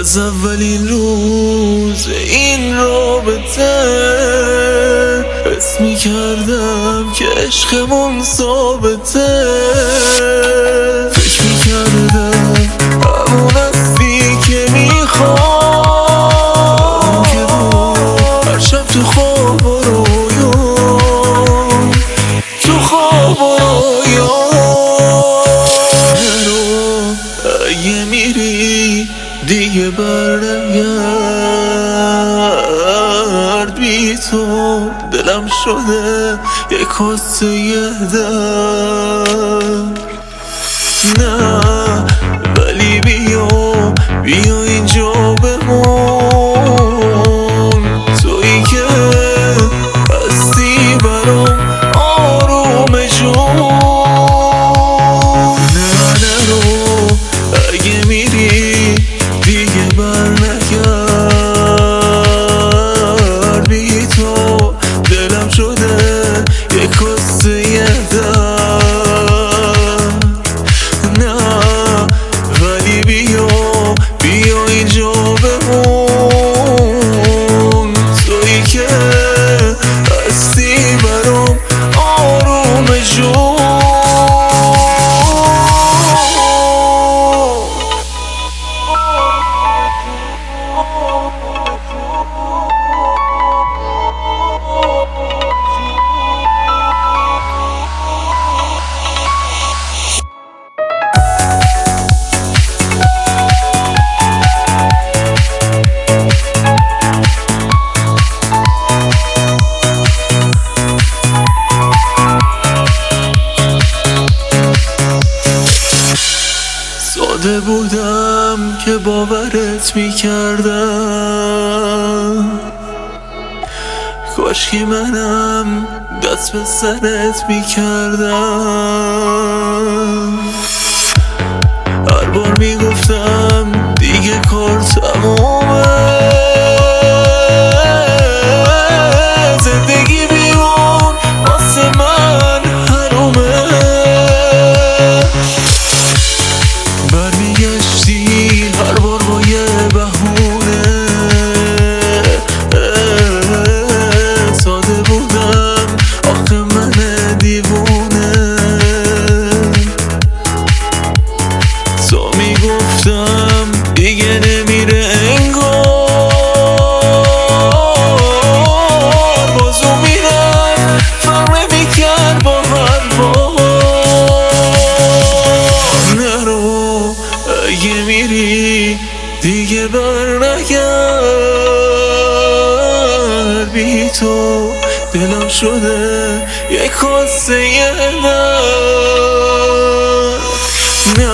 از اولین روز این رابطه حس میکردم که عشقمون ثابته. فکر میکردم همون هستی که میخوام، که هر شب تو خواب و رویام، تو خواب و رویام. اگه میری دیگه برنگرد، بی تو دلم شده یه کاسه درد. نه ولی بیا اینجا بمون، تویی که هستی برام آروم جون. نه نرو اگه میری دیگه برنگرد، بی تو دلم شده یه کاسه درد. نه ولی بیا اینجا بمون، تویی که هستی برام آروم جون. ساده بودم که باورت میکردم، کاشکی منم دست به سرت میکردم. هر بار میگفتم دیگه کار تمومه، زندگی بیرون واسه من حرومه. برمیگشتی هر بار با یه بهونه، ساده بودم آخه من دیوونه. تو میگفتم دیگه نمیره انگار، بازو میرم فرق نمیکرد با هر بار. نرو اگه میری دیگه برنگرد، بی تو دلم شده یک کاسه درد.